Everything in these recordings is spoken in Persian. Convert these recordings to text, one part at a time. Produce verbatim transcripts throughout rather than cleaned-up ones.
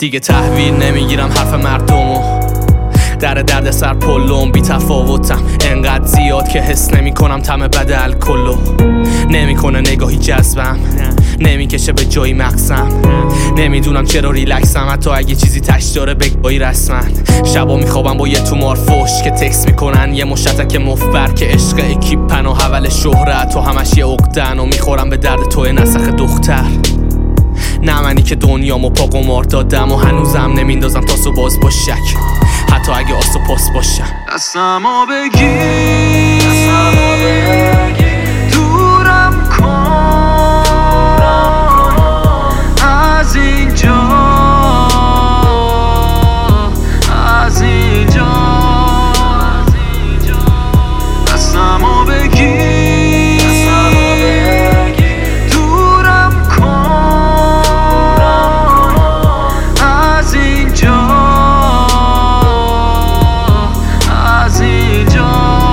دیگه تحویل نمیگیرم حرف مردمو، در درد سر پلوم بی تفاوتم انقدر زیاد که حس نمی کنم طعم بد الکلو. نمیکنه نگاهی جذبم، نمیکشه به جایی مغزم، نمیدونم چرا ریلکسم حتی اگه چیزی تش داره بگاهی رسما. شبا میخوابم با یه تومار فوش که تکس میکنن یه مشتک مفبر که عشق اکیپن و حول شهرت و همش یه عقدن و میخورم به درد توی نسخ دختر. نه منی که دنیامو پا قمار دادم و هنوزم نمیندازم تاسو باز با شک حتی اگه آسو پاس باشم. دستمو بگیر دورم کن از اینجا، از اینجا. دستمو بگیر دورم کن از اینجا، از اینجا.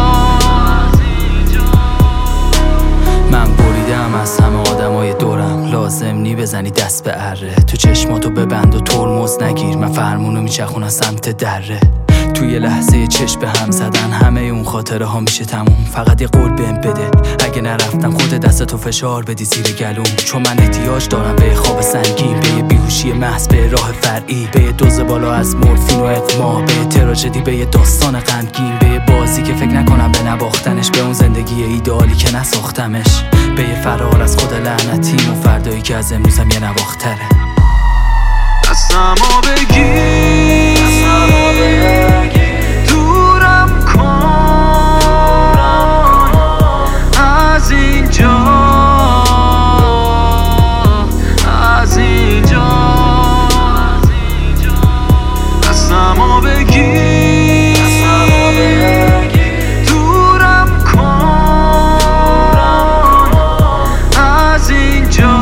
من بریدم از همه آدمای دورم، لازم نی بزنی دست به اره، تو چشماتو ببند و ترمز نگیر، من فرمونو میچخونم سمت دره. توی لحظه چشم به هم زدن همه اون خاطره ها میشه تموم، فقط یه قول بهم بده اگه نرفتم خود دستتو فشار بدی زیر گلوم، چون من احتیاج دارم به خواب سنگین، به یه بیهوشی محض، به راه فرعی، به یه دوز بالا از مورفین و اقما، به یه تراژدی، به یه داستان غمگین، به یه بازی که فکر نکنم به نباختنش، به اون زندگی ایدئالی که نساختمش، به یه فرار از خود لعنتیم و فردایی که از امروزم یه نواختره. دستمو بگیر دورم کن از اینجا، از اینجا. دستمو بگیر دورم کن از اینجا،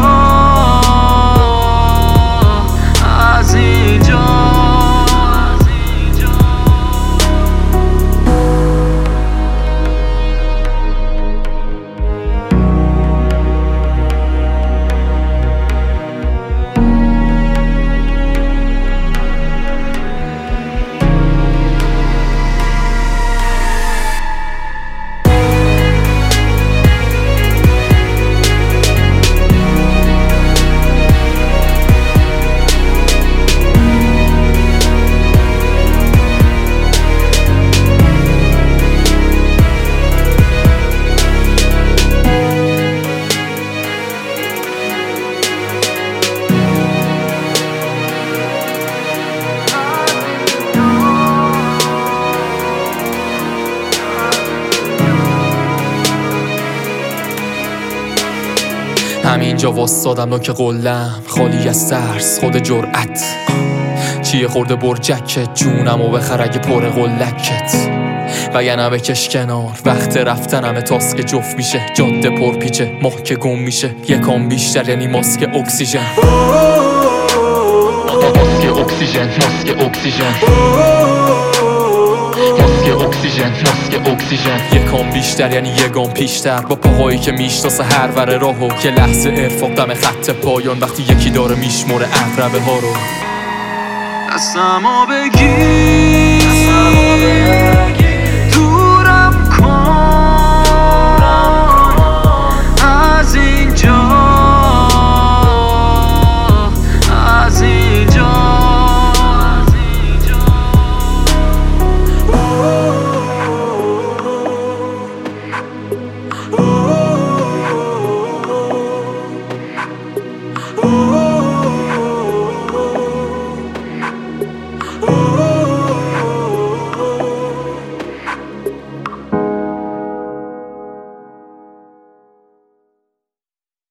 از اینجا. همینجا واسادم نوک قلم خالی از ترس خود جرأت، چیه خورده برجکت جونم و بخر اگه پر قلکت، وگرنه بکش کنار وقت رفتنم تاسک جفت میشه، جاده پر پیچه ماه که گم میشه، یکم بیشتر یعنی ماسک اکسیژن، ماسک اکسیژن، ماسک اکسیژن، ماسک اکسیژن، ماسک اکسیژن. یکم بیشتر یعنی یکم پیشتر، با پاهایی که میشناسه هر ور راهو، که لحظه ارفاق دم خط پایان وقتی یکی داره میشمره عقربه ها رو. دستمو بگیر